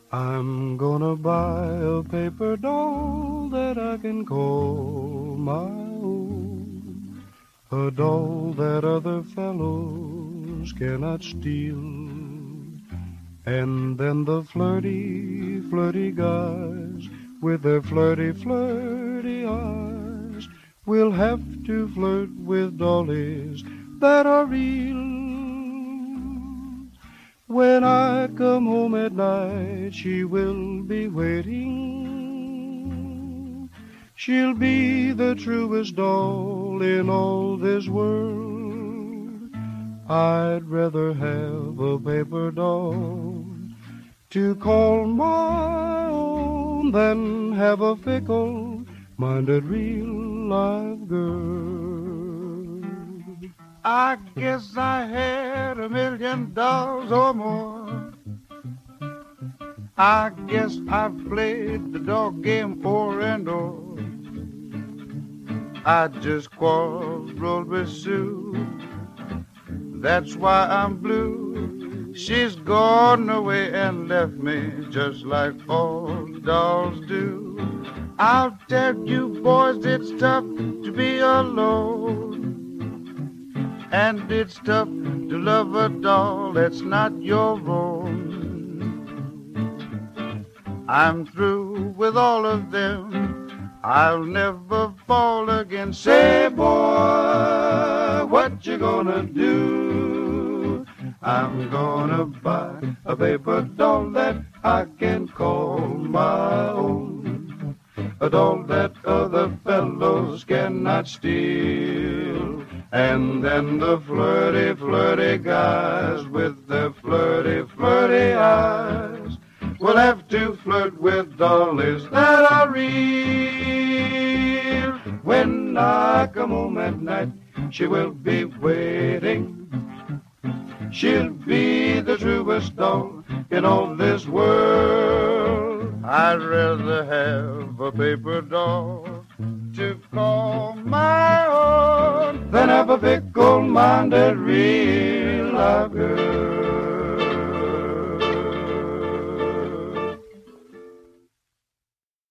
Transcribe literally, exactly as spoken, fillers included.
I'm gonna buy a paper doll that I can call my own, a doll that other fellows cannot steal. And then the flirty, flirty guys with their flirty, flirty eyes will have to flirt with dollies that are real. When I come home at night, she will be waiting. She'll be the truest doll in all this world. I'd rather have a paper doll to call my own than have a fickle-minded real-life girl. I guess I had a million dollars or more. I guess I've played the dog game o'er and o'er. I just quarreled with Sue. That's why I'm blue. She's gone away and left me just like all dolls do. I'll tell you boys, it's tough to be alone. And it's tough to love a doll that's not your own. I'm through with all of them. I'll never fall again. Say, boy, what you gonna do? I'm gonna buy a paper doll that I can call my own, a doll that other fellows cannot steal. And then the flirty, flirty guys with their flirty, flirty eyes will have to flirt with dollies that are real. When I come home at night, she will be waiting. She'll be the truest doll in all this world. I'd rather have a paper doll to call my own than have a fickle-minded real-life girl.